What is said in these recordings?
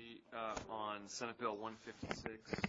be on Senate Bill 156.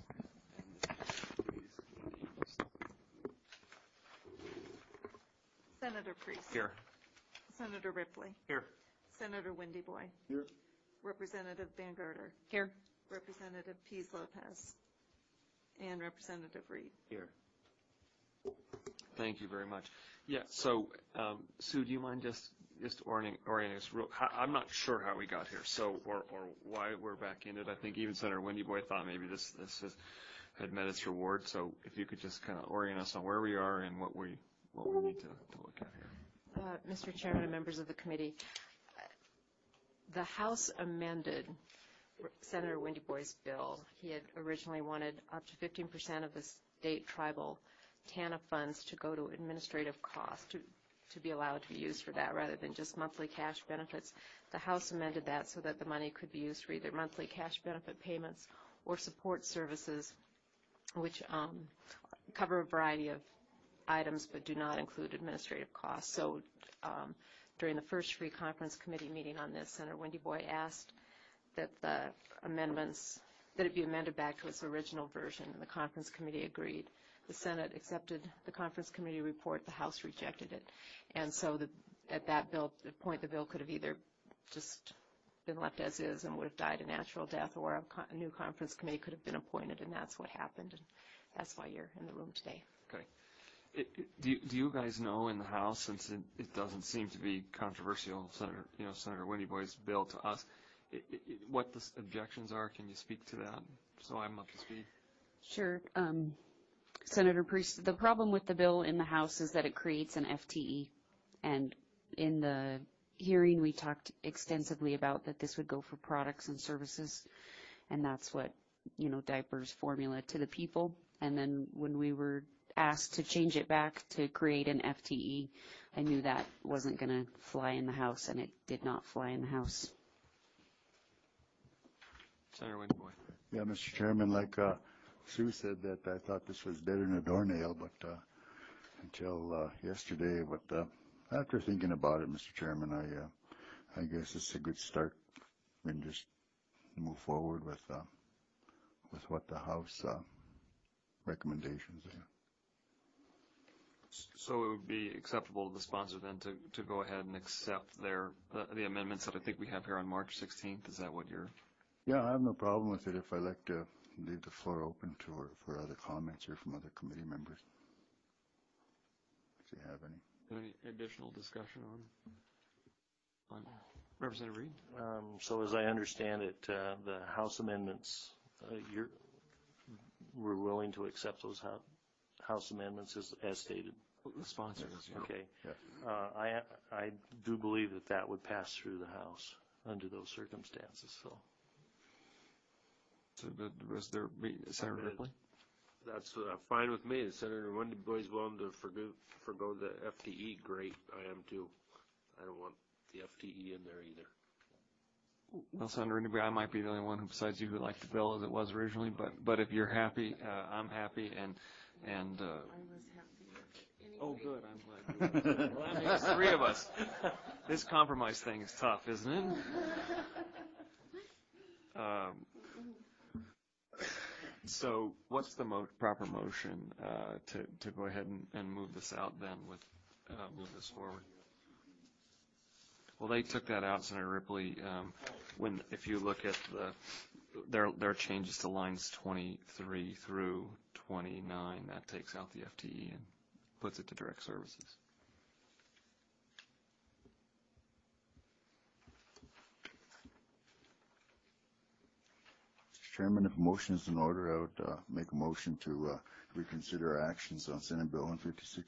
Senator Priest. Here. Senator Ripley. Here. Senator Wendy Boy. Here. Representative Van Gerder. Here. Representative Pease Lopez. And Representative Reed. Here. Thank you very much. Yeah, so Sue, do you mind just orienting us? I'm not sure how we got here, so or why we're back in it. I think even Senator Wendy Boy thought maybe this had met its reward. So if you could just kind of orient us on where we are and what we need to look at here. Mr. Chairman and members of the committee, the House amended Senator Wendy Boy's bill. He had originally wanted up to 15% of the state tribal TANF funds to go to administrative costs to be allowed to be used for that rather than just monthly cash benefits. The House amended that so that the money could be used for either monthly cash benefit payments or support services, which cover a variety of items but do not include administrative costs. So during the first free conference committee meeting on this, Senator Wendy Boy asked that the amendments, that it be amended back to its original version, and the conference committee agreed. The Senate accepted the conference committee report, the House rejected it. And so at that point, the bill could have either just been left as is and would have died a natural death, or a new conference committee could have been appointed, and that's what happened. And that's why you're in the room today. Okay. Do you guys know in the House, since it doesn't seem to be controversial, Senator Wendy Boy's bill to us, what the objections are? Can you speak to that so I'm up to speed? Sure. Senator Priest, the problem with the bill in the House is that it creates an FTE. And in the hearing, we talked extensively about that this would go for products and services. And that's what, diapers formula to the people. And then when we were asked to change it back to create an FTE, I knew that wasn't going to fly in the House, and it did not fly in the House. Senator Wendy Boy. Yeah, Mr. Chairman, like Sue said, that I thought this was dead in a doornail, but until yesterday. But after thinking about it, Mr. Chairman, I guess it's a good start and just move forward with what the House recommendations are. So it would be acceptable to the sponsor then to go ahead and accept the amendments that I think we have here on March 16th. Is that what you're? Yeah, I have no problem with it if I like to leave the floor open for other comments here from other committee members. If you have any. Any additional discussion on Representative Reed? So as I understand it, the House amendments, we're willing to accept those House amendments as stated. The sponsor is, yeah. Okay. Yeah. I do believe that would pass through the House under those circumstances. So was there Senator Ripley? That's fine with me. Senator Wendy Boy's willing to forgo the FTE. Great, I am too. I don't want the FTE in there either. Well, Senator Wendy Boy, I might be the only one who besides you who liked the bill as it was originally, but if you're happy, I'm happy, and I was happy with it anyway. Oh, good. I'm glad. Well, that makes three of us. This compromise thing is tough, isn't it? So what's the proper motion to go ahead and move this out then move this forward? Well, they took that out, Senator Ripley, if you look at their changes to lines 23 through 29, that takes out the FTE and puts it to direct services. Chairman, if a motion is in order, I would make a motion to reconsider our actions on Senate Bill 156.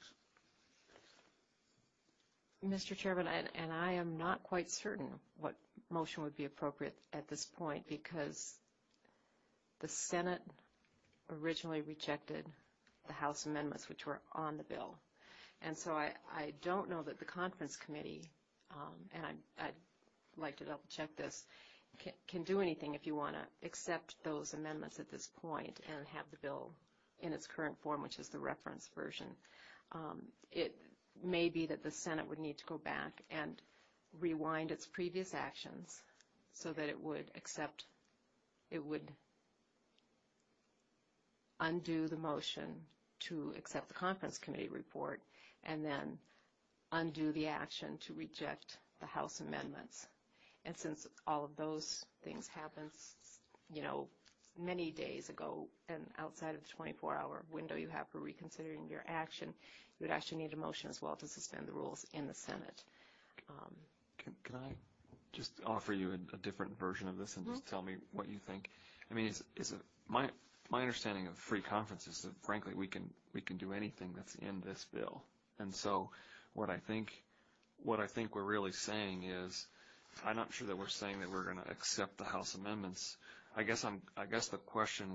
Mr. Chairman, and I am not quite certain what motion would be appropriate at this point because the Senate originally rejected the House amendments which were on the bill. And so I don't know that the conference committee, and I'd like to double check this, can do anything if you want to accept those amendments at this point and have the bill in its current form, which is the reference version. It may be that the Senate would need to go back and rewind its previous actions so that it would accept it would undo the motion to accept the conference committee report and then undo the action to reject the House amendments. And since all of those things happened, many days ago and outside of the 24-hour window you have for reconsidering your action, you would actually need a motion as well to suspend the rules in the Senate. Can I just offer you a different version of this and just tell me what you think? I mean, my understanding of free conference is that, frankly, we can do anything that's in this bill. And so what I think we're really saying is, I'm not sure that we're saying that we're going to accept the House amendments. I guess the question,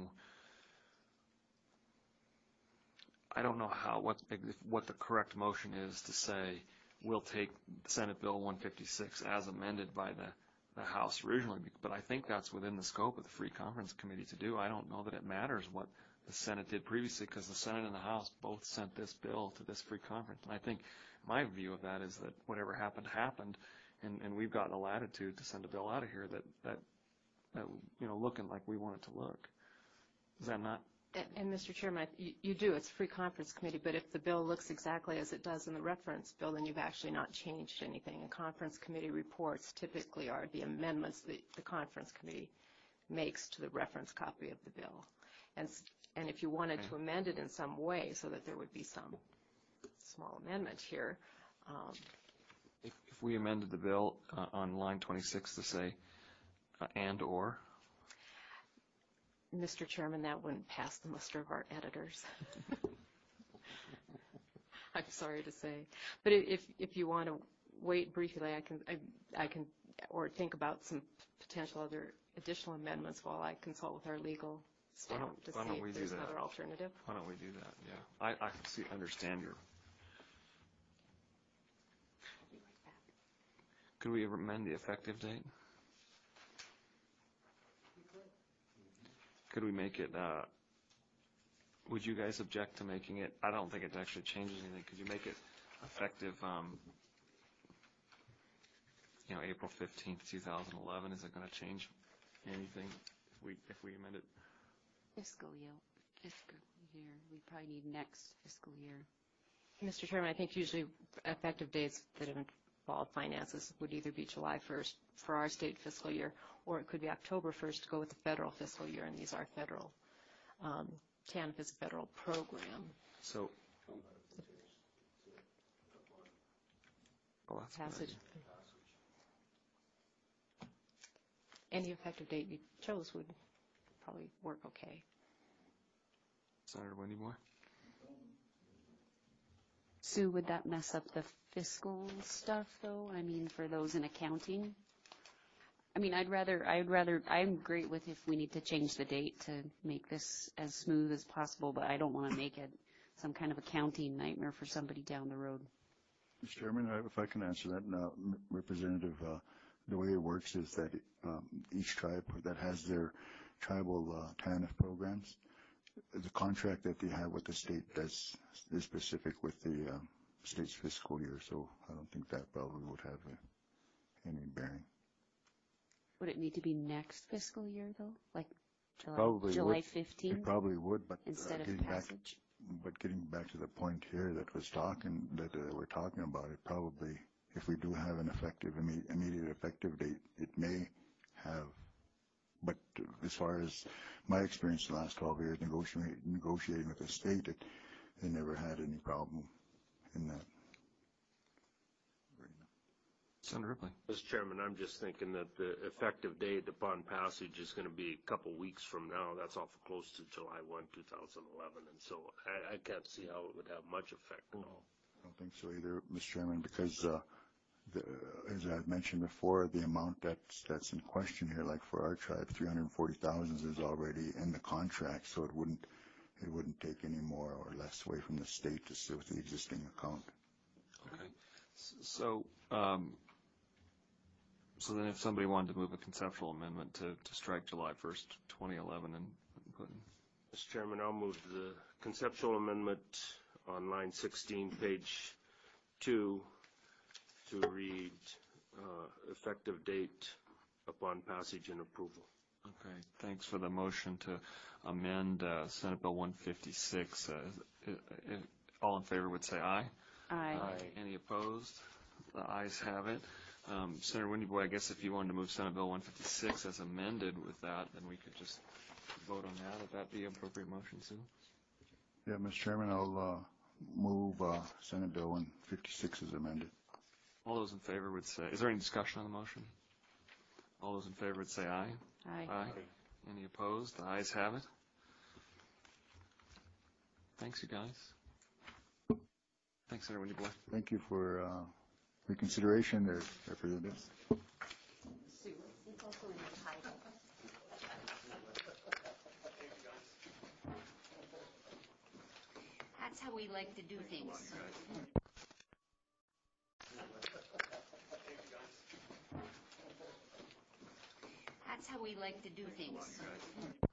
I don't know what the correct motion is to say we'll take Senate Bill 156 as amended by the House originally, but I think that's within the scope of the Free Conference Committee to do. I don't know that it matters what the Senate did previously, because the Senate and the House both sent this bill to this free conference. And I think my view of that is that whatever happened, and we've got the latitude to send a bill out of here that looking like we want it to look. Is that not? And Mr. Chairman, you do. It's a free conference committee, but if the bill looks exactly as it does in the reference bill, then you've actually not changed anything. And conference committee reports typically are the amendments that the conference committee makes to the reference copy of the bill. And if you wanted to amend it in some way so that there would be some small amendment here. If we amended the bill on line 26 to say and or? Mr. Chairman, that wouldn't pass the muster of our editors. I'm sorry to say. But if you want to wait briefly, I can or think about some potential other additional amendments while I consult with our legal staff to see if there's another alternative. Why don't we do that? Yeah, I understand your. Could we amend the effective date? Could we make it, would you guys object to making it, I don't think it actually changes anything. Could you make it effective, April 15th, 2011? Is it going to change anything if we amend it? Fiscal year. We probably need next fiscal year. Mr. Chairman, I think usually effective dates that involve finances would either be July 1st for our state fiscal year, or it could be October 1st to go with the federal fiscal year, and these are federal. TANF is a federal program. So, that's passage. Any effective date you chose would probably work okay. Senator Wendy Boy? Sue, would that mess up the fiscal stuff, though? I mean, for those in accounting? I mean, I'm great with if we need to change the date to make this as smooth as possible, but I don't want to make it some kind of accounting nightmare for somebody down the road. Mr. Chairman, if I can answer that now, Representative, the way it works is that each tribe that has their tribal TANF programs, the contract that they have with the state is specific with the state's fiscal year, so I don't think that probably would have any bearing. Would it need to be next fiscal year, though? Like July 15th? It probably would, but instead of passage? Getting back to the point here that we're talking about, it probably, if we do have an effective, immediate effective date, it may have. But as far as my experience the last 12 years negotiating with the state, they never had any problem in that. Senator Ripley. Mr. Chairman, I'm just thinking that the effective date upon passage is going to be a couple weeks from now. That's awful close to July 1, 2011, and so I can't see how it would have much effect at all. I don't think so either, Mr. Chairman, because as I mentioned before, the amount that's in question here, like for our tribe, $340,000 is already in the contract, so it wouldn't take any more or less away from the state to sit with the existing account. Okay. So then if somebody wanted to move a conceptual amendment to strike July 1st, 2011 and put in. Mr. Chairman, I'll move the conceptual amendment on line 16, page 2, to read effective date upon passage and approval. Okay, thanks for the motion to amend Senate Bill 156. All in favor would say aye. Aye. Any opposed? The ayes have it. Senator Windyboy, I guess if you wanted to move Senate Bill 156 as amended with that, then we could just vote on that. Would that be an appropriate motion, Sue? Yeah, Mr. Chairman, I'll move Senate Bill 156 as amended. All those in favor would say, is there any discussion on the motion? All those in favor would say aye. Aye. Any opposed? The ayes have it. Thanks, you guys. Thanks, Senator Windyboy. Thank you for reconsideration there, Representatives. Sue, it's also in the title. That's how we like to do things. That's how we like to do things.